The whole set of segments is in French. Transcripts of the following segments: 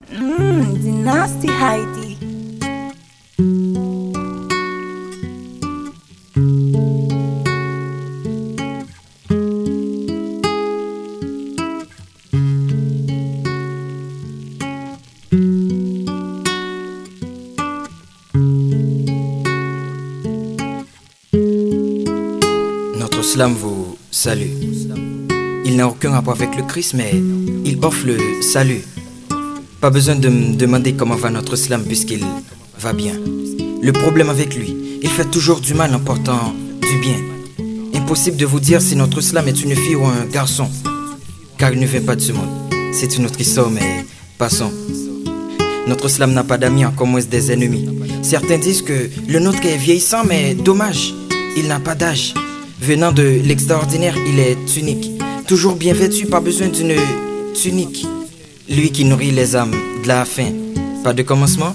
Dynasty Heidi. Notre slam vous salue. Il n'a aucun rapport avec le Christ, mais il offre le salut. Pas besoin de me demander comment va notre slam puisqu'il va bien. Le problème avec lui, il fait toujours du mal en portant du bien. Impossible de vous dire si notre slam est une fille ou un garçon, car il ne vient pas de ce monde. C'est une autre histoire, mais passons. Notre slam n'a pas d'amis, encore moins des ennemis. Certains disent que le nôtre est vieillissant, mais dommage, il n'a pas d'âge. Venant de l'extraordinaire, il est unique. Toujours bien vêtu, pas besoin d'une tunique. Lui qui nourrit les âmes de la faim. Pas de commencement,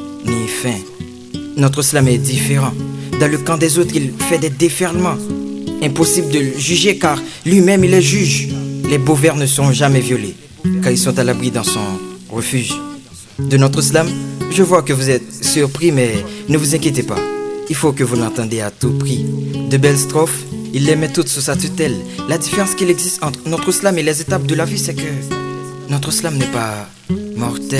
ni fin. Notre slam est différent. Dans le camp des autres, il fait des déferlements. Impossible de le juger car lui-même il est juge. Les beaux vers ne sont jamais violés, car ils sont à l'abri dans son refuge. De notre slam, je vois que vous êtes surpris, mais ne vous inquiétez pas. Il faut que vous l'entendiez à tout prix. De belles strophes, il les met toutes sous sa tutelle. La différence qu'il existe entre notre slam et les étapes de la vie, c'est que notre slam n'est pas mortel.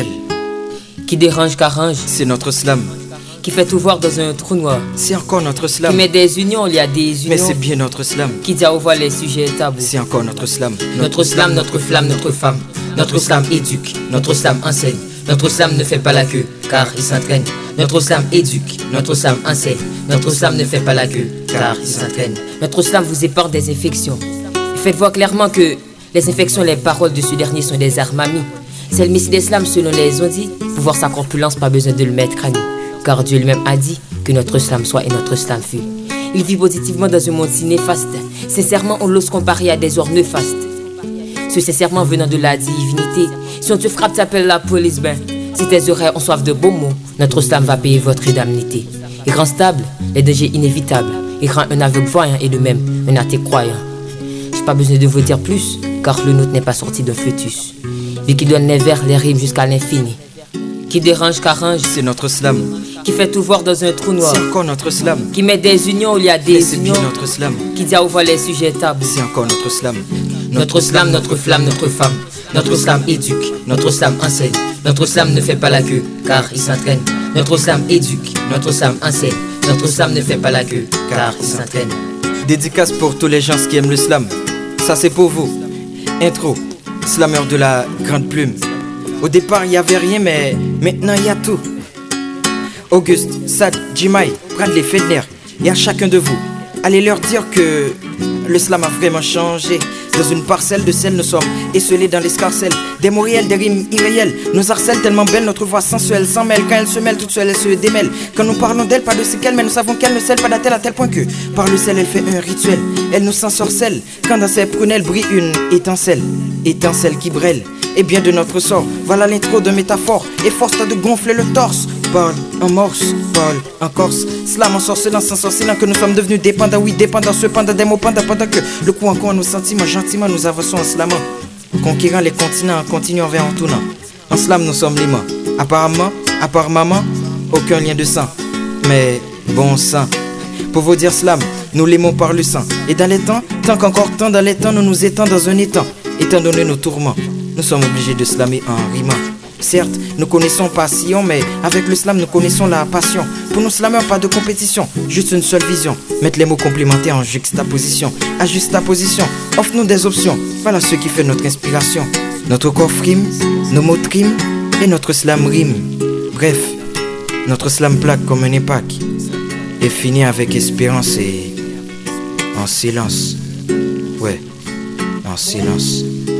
Qui dérange qu'arrange, C'est notre slam. qui fait tout voir dans un trou noir, C'est encore notre qui slam. met des unions, il y a des Mais unions, c'est bien notre slam. qui dit à revoir les sujets tabous. C'est encore notre slam. Notre slam, notre flamme, notre femme. Notre slam éduque, notre slam enseigne. Notre slam ne fait pas la queue, car il s'entraîne. Notre slam éduque, notre slam enseigne. Notre slam ne fait pas la queue, car il s'entraîne. Notre slam vous épargne des infections. Faites voir clairement que les infections et les paroles de ce dernier sont des armes amies. C'est le messie des slams selon les ondits. Pour voir sa corpulence, pas besoin de le mettre à nu. Car Dieu lui-même a dit que notre slam soit et notre slam fut. Il vit positivement dans un monde si néfaste. Sincèrement, on l'ose comparer à des ors néfastes. Ce sincèrement venant de la divinité. Si on te frappe, t'appelles la police, ben. Si tes oreilles ont soif de beaux mots, notre slam va payer votre indemnité. Il rend stable les dangers inévitables. Il rend un aveugle voyant et de même un athée croyant. J'ai pas besoin de vous dire plus, car le nôtre n'est pas sorti d'un fœtus. Lui qui donne les vers, les rimes jusqu'à l'infini. Qui dérange qu'arrange, C'est notre slam. qui fait tout voir dans un trou noir. C'est encore notre slam. Qui met des unions où il y a Mais des c'est bien unions. notre slam. Qui dit à ouvrir les sujets tabous. C'est encore notre slam. Notre slam, notre flamme, notre femme. Notre slam éduque, notre slam enseigne. Notre slam ne fait pas la queue, car il s'entraîne. Notre slam éduque, notre slam enseigne. Notre slam ne fait pas la queue, car il s'entraîne. Dédicace pour tous les gens qui aiment le slam. Ça c'est pour vous. Intro. Slammer de la grande plume. Au départ il y avait rien mais maintenant il y a tout. Auguste, Sad, Jimai, Bradley, Fedner. Et à chacun de vous, allez leur dire que le slam a vraiment changé. Dans une parcelle de sel, nous sommes esselés dans l'escarcelle. Des mots réels, des rimes irréelles. Nous harcèlent tellement belle, notre voix sensuelle s'en mêle. Quand elle se mêle, toute seule, elle se démêle. Quand nous parlons d'elle, pas de séquelles, mais nous savons qu'elle ne scelle pas d'attelle à tel point que par le sel, elle fait un rituel. Elle nous s'ensorcelle. Quand dans ses prunelles brille une étincelle. Étincelle qui brêle. Et bien de notre sort, voilà l'intro de métaphore. Et force-toi de gonfler le torse. Parle en morse, parle en corse. Slam en sorcelant, sans sorcelant que nous sommes devenus dépendants. Oui, dépendants, cependant des mots pendant que le coup encore nos sentiments, gentiment nous avançons en slamant. Conquérant les continents, en continuant vers en tournant. En slam, nous sommes l'aimant. Apparemment, à part maman, aucun lien de sang. Mais bon sang. Pour vous dire slam, nous l'aimons par le sang. Et dans les temps, tant qu'encore temps, dans les temps, nous nous étends dans un étang. Étant donné nos tourments, nous sommes obligés de slammer en rimant. Certes, nous connaissons passion, mais avec le slam, nous connaissons la passion. Pour nous slammers, pas de compétition, juste une seule vision. Mettre les mots complémentaires en juxtaposition. À juxtaposition, offre-nous des options. Voilà ce qui fait notre inspiration. Notre corps frime, nos mots triment, et notre slam rime. Bref, notre slam plaque comme un impact. Et finit avec espérance et en silence. Ouais, en silence.